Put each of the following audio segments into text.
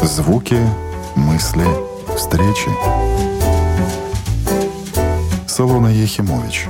Звуки, мысли, встречи. Солона Ехимович.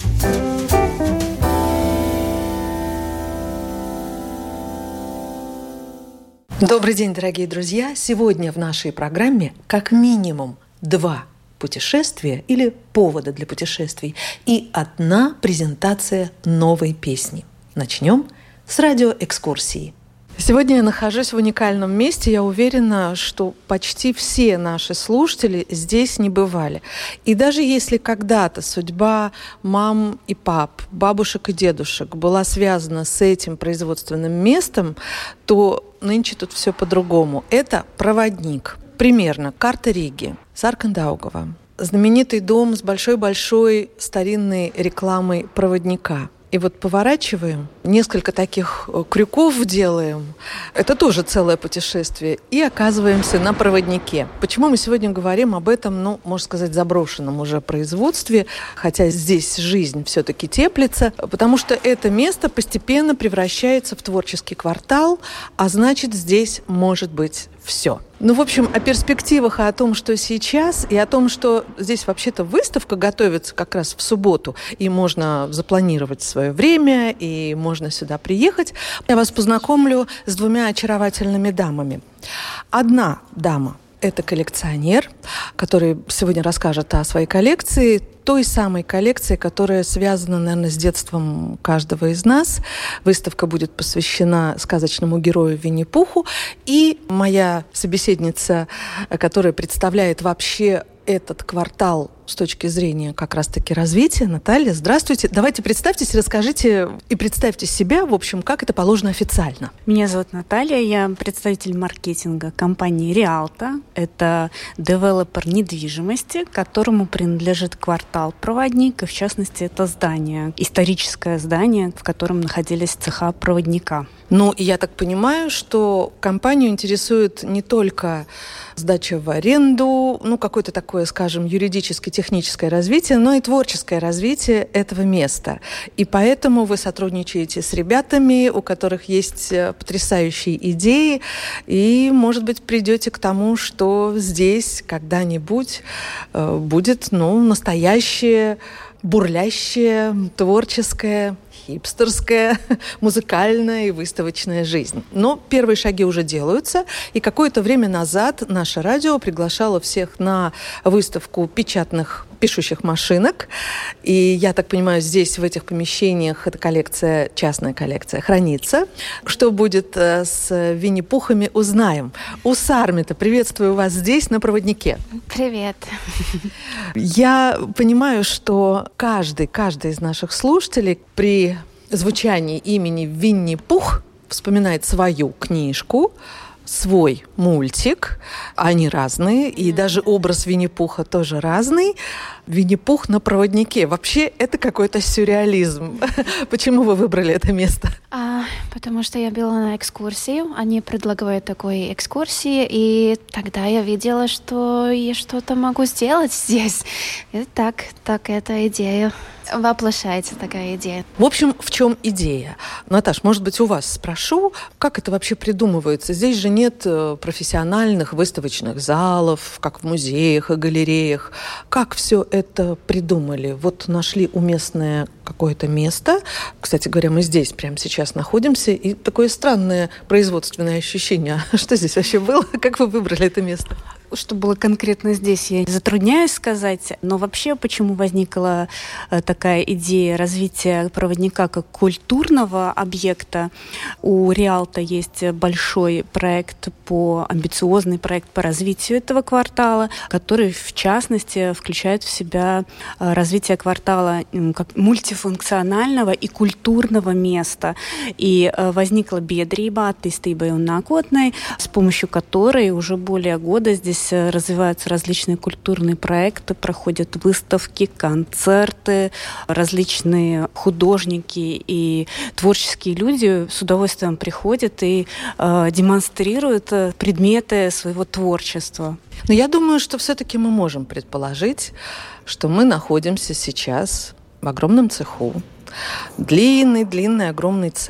Добрый день, дорогие друзья! Сегодня в нашей программе как минимум 2 путешествия или повода для путешествий и 1 презентация новой песни. Начнем с радиоэкскурсии. Сегодня я нахожусь в уникальном месте. Я уверена, что почти все наши слушатели здесь не бывали. И даже если когда-то судьба мам и пап, бабушек и дедушек была связана с этим производственным местом, то нынче тут все по-другому. Это проводник. Примерно карта Риги, Саркандаугава. Знаменитый дом с большой-большой старинной рекламой проводника. И вот поворачиваем, несколько таких крюков делаем. Это тоже целое путешествие. И оказываемся на проводнике. Почему мы сегодня говорим об этом, можно сказать, заброшенном уже производстве, хотя здесь жизнь все-таки теплится, потому что это место постепенно превращается в творческий квартал, а значит, здесь может быть все. В общем, о перспективах и о том, что сейчас, и о том, что здесь вообще-то выставка готовится как раз в субботу, и можно запланировать свое время, и можно сюда приехать. Я вас познакомлю с 2 очаровательными дамами. Одна дама – это коллекционер, который сегодня расскажет о своей коллекции, той самой коллекции, которая связана, наверное, с детством каждого из нас. Выставка будет посвящена сказочному герою Винни-Пуху. И моя собеседница, которая представляет вообще этот квартал с точки зрения как раз-таки развития. Наталья, здравствуйте. Давайте представьтесь, расскажите и представьте себя, в общем, как это положено официально. Меня зовут Наталья, я представитель маркетинга компании «Риалто». Это девелопер недвижимости, которому принадлежит квартал «Проводник», и в частности это здание, историческое здание, в котором находились цеха проводника. И я так понимаю, что компанию интересует не только сдача в аренду, какое-то такое, скажем, юридически-техническое развитие, но и творческое развитие этого места. И поэтому вы сотрудничаете с ребятами, у которых есть потрясающие идеи, и, может быть, придете к тому, что здесь когда-нибудь будет, настоящее, бурлящее, творческое, хипстерская, музыкальная и выставочная жизнь. Но первые шаги уже делаются, и какое-то время назад наше радио приглашало всех на выставку пишущих машинок. И я так понимаю, здесь, в этих помещениях, эта коллекция, частная коллекция, хранится. Что будет с Винни-Пухами, узнаем. Сармита, приветствую вас здесь, на проводнике. Привет. Я понимаю, что каждый из наших слушателей при звучании имени Винни-Пух вспоминает свою книжку, свой мультик. Они разные, и даже образ Винни-Пуха тоже разный. Винни-Пух на проводнике. Вообще, это какой-то сюрреализм. Почему вы выбрали это место? Потому что я была на экскурсии. Они предлагают такой экскурсии, и тогда я видела, что я что-то могу сделать здесь. И так эта идея воплощается, такая идея. В общем, в чем идея? Наташ, может быть, у вас спрошу, как это вообще придумывается? Здесь же нет профессиональных выставочных залов, как в музеях и галереях. Как все это придумали? Вот нашли уместное какое-то место. Кстати говоря, мы здесь прямо сейчас находимся, и такое странное производственное ощущение. А что здесь вообще было? Как вы выбрали это место? Что было конкретно здесь, я затрудняюсь сказать. Но вообще, почему возникла такая идея развития проводника как культурного объекта? У Риалто есть большой амбициозный проект по развитию этого квартала, который, в частности, включает в себя развитие квартала как мультифункционального и культурного места. И возникла биедрība attīstībai un nākotnei, с помощью которой уже более года здесь развиваются различные культурные проекты, проходят выставки, концерты, различные художники и творческие люди с удовольствием приходят и демонстрируют предметы своего творчества. Но я думаю, что все-таки мы можем предположить, что мы находимся сейчас в огромном цеху. Длинный, огромный цех.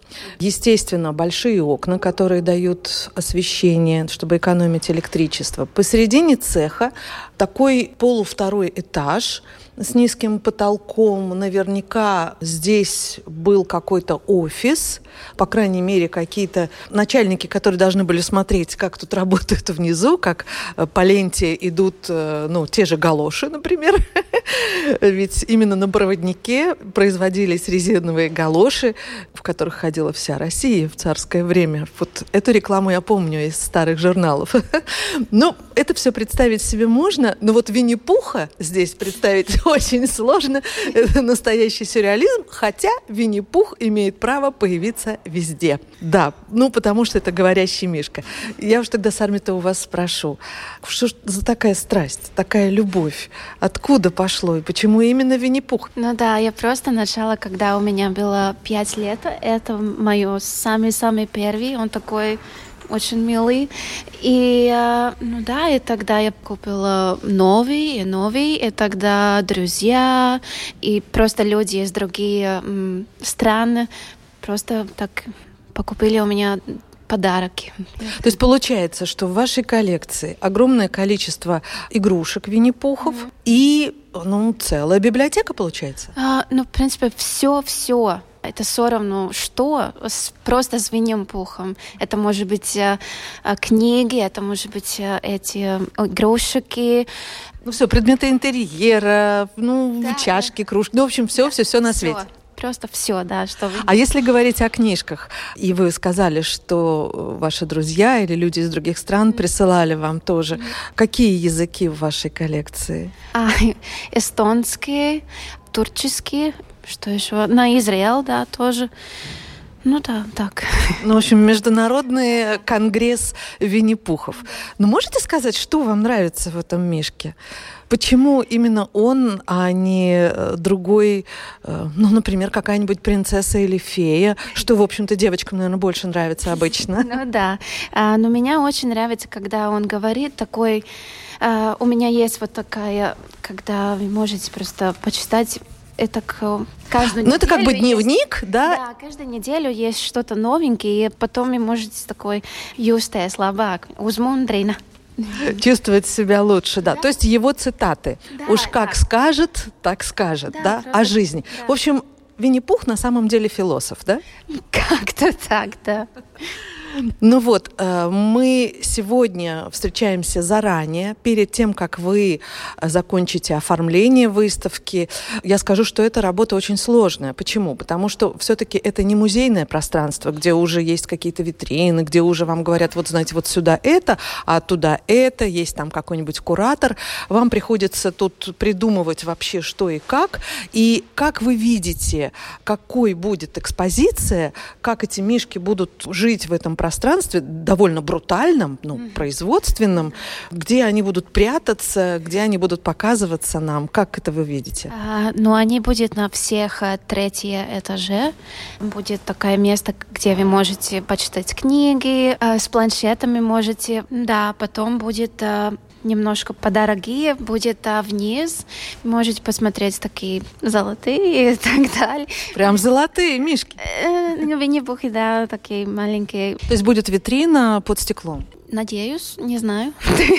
Естественно, большие окна, которые дают освещение, чтобы экономить электричество. Посередине цеха такой полувторой этаж с низким потолком. Наверняка здесь был какой-то офис, по крайней мере, какие-то начальники, которые должны были смотреть, как тут работают внизу, как по ленте идут, те же галоши, например. Ведь именно на проводнике производились резиновые галоши, в которых ходила вся Россия в царское время. Вот эту рекламу я помню из старых журналов. Это все представить себе можно, но вот Винни-Пуха здесь представить очень сложно. Это настоящий сюрреализм, хотя Винни-Пух имеет право появиться везде. Да, потому что это говорящий мишка. Я уж тогда, Сармита, у вас спрошу, что ж за такая страсть, такая любовь? Откуда пошло и почему именно Винни-Пух? Я просто начала, когда у меня было 5 лет. Это мой самый-самый первый. Он такой очень милый. И тогда я купила новый, и тогда друзья, и просто люди из других стран просто так покупили у меня подарки. То есть получается, что в вашей коллекции огромное количество игрушек Винни-Пухов и целая библиотека получается? В принципе, все. Это все равно что, просто с Винни-Пухом. Это может быть книги, это может быть эти игрушки. Все, предметы интерьера, чашки, кружки. В общем, все на свете. Просто все, да. А если говорить о книжках, и вы сказали, что ваши друзья или люди из других стран присылали вам тоже, какие языки в вашей коллекции? Эстонский, что еще? На Израиль, да, тоже. Так. В общем, международный конгресс Винни-Пухов. Можете сказать, что вам нравится в этом мишке? Почему именно он, а не другой, например, какая-нибудь принцесса или фея, что, в общем-то, девочкам, наверное, больше нравится обычно? Но меня очень нравится, когда он говорит такой... у меня есть вот такая, когда вы можете просто почитать. Это каждую неделю. Это как бы дневник, да? Да, каждую неделю есть что-то новенькое, и потом вы можете такой «Justies labāk, uzmundrina». Чувствовать себя лучше, да. То есть его цитаты. Да, уж как скажет, так скажет, да? О жизни. Да. В общем, Винни-Пух на самом деле философ, да? Как-то так, да. Мы сегодня встречаемся заранее, перед тем, как вы закончите оформление выставки. Я скажу, что эта работа очень сложная. Почему? Потому что все-таки это не музейное пространство, где уже есть какие-то витрины, где уже вам говорят, вот знаете, вот сюда это, а туда это, есть там какой-нибудь куратор. Вам приходится тут придумывать вообще что и как. И как вы видите, какой будет экспозиция, как эти мишки будут жить в этом пространстве, довольно брутальном, производственном, где они будут прятаться, где они будут показываться нам. Как это вы видите? Они будут на всех 3 этаже. Будет такое место, где вы можете почитать книги, с планшетами можете. Да, потом будет... немножко подорогие, будет вниз. Можете посмотреть такие золотые и так далее. Прям золотые мишки? Винни-Пухи, да, такие маленькие. То есть будет витрина под стеклом? Надеюсь, не знаю.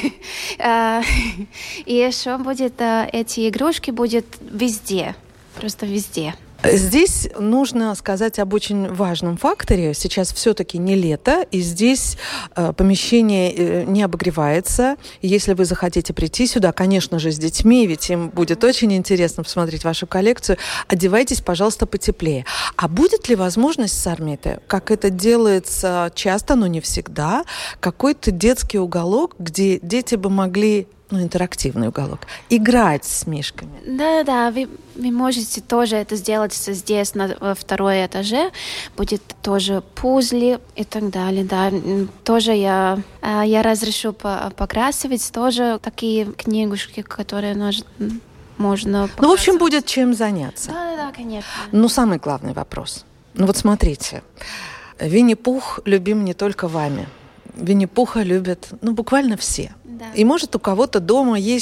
И еще будет эти игрушки будет везде, просто везде. Здесь нужно сказать об очень важном факторе. Сейчас все-таки не лето, и здесь помещение не обогревается. Если вы захотите прийти сюда, конечно же, с детьми, ведь им будет очень интересно посмотреть вашу коллекцию, одевайтесь, пожалуйста, потеплее. А будет ли возможность, Сармита, как это делается часто, но не всегда, какой-то детский уголок, где дети бы могли... интерактивный уголок. Играть с мишками. Да, вы можете тоже это сделать здесь, на 2 этаже. Будет тоже пузли и так далее. Да. Тоже я разрешу покрасивать тоже такие книгушки, которые можно показывать. В общем, будет чем заняться. Да, конечно. Самый главный вопрос. Смотрите. Винни-Пух любим не только вами. Винни-Пуха любят, буквально все. Да. И может у кого-то дома есть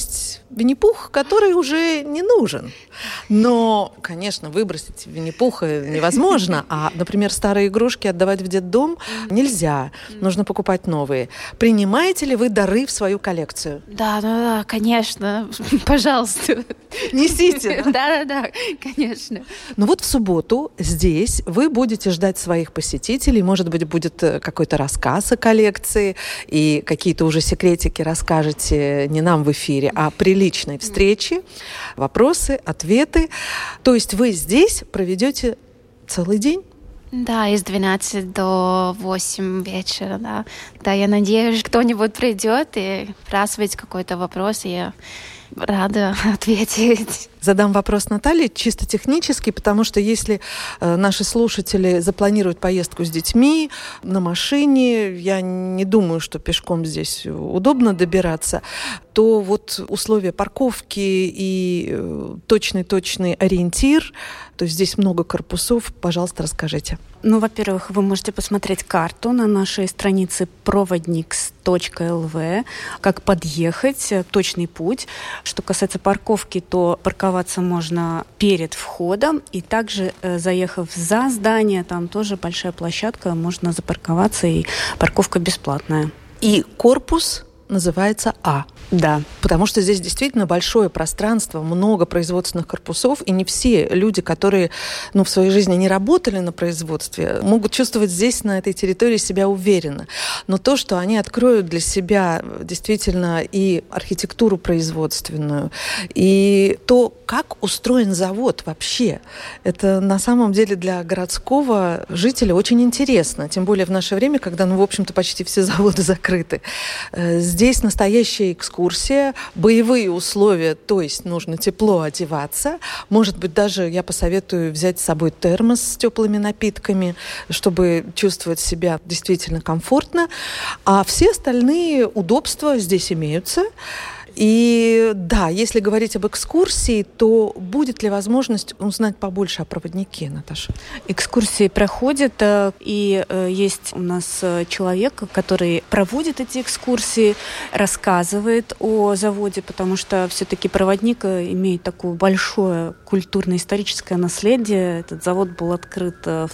Винни-Пух, который уже не нужен. Но, конечно, выбросить Винни-Пуха невозможно. А, например, старые игрушки отдавать в детдом нельзя. Нужно покупать новые. Принимаете ли вы дары в свою коллекцию? Да, конечно. Пожалуйста. Несите. Да, конечно. Но вот в субботу здесь вы будете ждать своих посетителей. Может быть, будет какой-то рассказ о коллекции. И какие-то уже секретики расскажете не нам в эфире, а при личной встрече. Вопросы, ответы. То есть вы здесь проведете целый день? Да, из 12 до 8 вечера, да. Да, я надеюсь, кто-нибудь придет и спрашивает какой-то вопрос, и я рада ответить. Задам вопрос Наталье чисто технически, потому что если наши слушатели запланируют поездку с детьми на машине, я не думаю, что пешком здесь удобно добираться, то вот условия парковки и точный ориентир, то есть здесь много корпусов, пожалуйста, расскажите. Ну, во-первых, вы можете посмотреть карту на нашей странице provodniks.lv, как подъехать, точный путь. Что касается парковки, то парковаться можно перед входом, и также, заехав за здание, там тоже большая площадка, можно запарковаться, и парковка бесплатная. И корпус называется А. Да. Потому что здесь действительно большое пространство, много производственных корпусов, и не все люди, которые в своей жизни не работали на производстве, могут чувствовать здесь, на этой территории, себя уверенно. Но то, что они откроют для себя действительно и архитектуру производственную, и то, как устроен завод вообще, это на самом деле для городского жителя очень интересно. Тем более в наше время, когда, в общем-то, почти все заводы закрыты. Здесь настоящая экскурсия, боевые условия, то есть нужно тепло одеваться. Может быть, даже я посоветую взять с собой термос с теплыми напитками, чтобы чувствовать себя действительно комфортно. А все остальные удобства здесь имеются. И да, если говорить об экскурсии, то будет ли возможность узнать побольше о проводнике, Наташа? Экскурсии проходят, и есть у нас человек, который проводит эти экскурсии, рассказывает о заводе, потому что все-таки проводник имеет такое большое культурно-историческое наследие. Этот завод был открыт в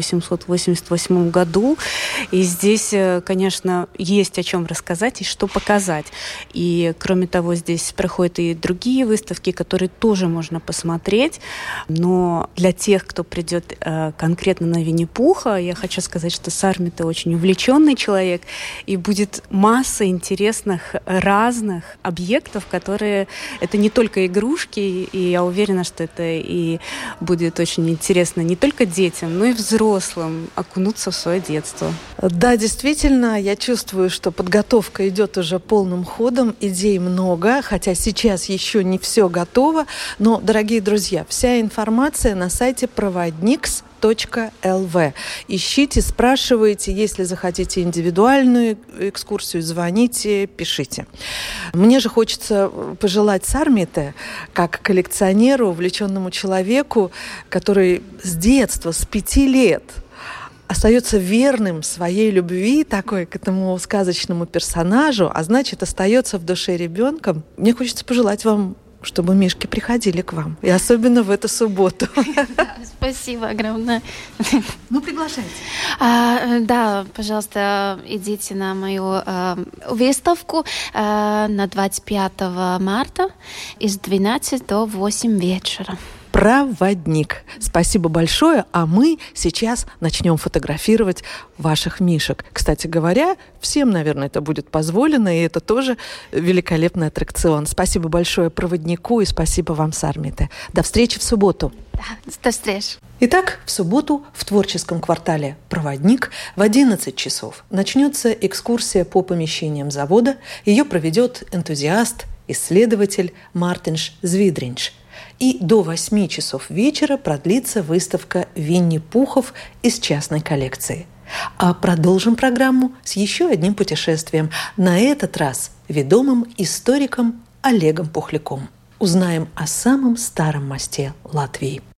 1888 году, и здесь, конечно, есть о чем рассказать и что показать. И кроме того, здесь проходят и другие выставки, которые тоже можно посмотреть. Но для тех, кто придет конкретно на Винни-Пуха, я хочу сказать, что Сармита очень увлеченный человек, и будет масса интересных разных объектов, которые... Это не только игрушки, и я уверена, что это и будет очень интересно не только детям, но и взрослым окунуться в свое детство. Да, действительно, я чувствую, что подготовка идет уже полным ходом, идей много, хотя сейчас еще не все готово. Но, дорогие друзья, вся информация на сайте provodniks.lv. Ищите, спрашивайте, если захотите индивидуальную экскурсию, звоните, пишите. Мне же хочется пожелать Сармите, как коллекционеру, увлеченному человеку, который с детства, с 5 лет остается верным своей любви такой к этому сказочному персонажу, а значит, остается в душе ребенком. Мне хочется пожелать вам, чтобы мишки приходили к вам. И особенно в эту субботу. Да, спасибо огромное. Приглашайте. Да, пожалуйста, идите на мою выставку на 25 марта из 12 до 8 вечера. Проводник. Спасибо большое, а мы сейчас начнем фотографировать ваших мишек. Кстати говоря, всем, наверное, это будет позволено, и это тоже великолепный аттракцион. Спасибо большое проводнику и спасибо вам, Сармите. До встречи в субботу. Да, до встречи. Итак, в субботу в творческом квартале «Проводник» в 11 часов начнется экскурсия по помещениям завода. Ее проведет энтузиаст, исследователь Мартинš Zvidriņš. И до 8 часов вечера продлится выставка Винни-Пухов из частной коллекции. А продолжим программу с еще одним путешествием. На этот раз ведомым историком Олегом Пухляком. Узнаем о самом старом мосте Латвии.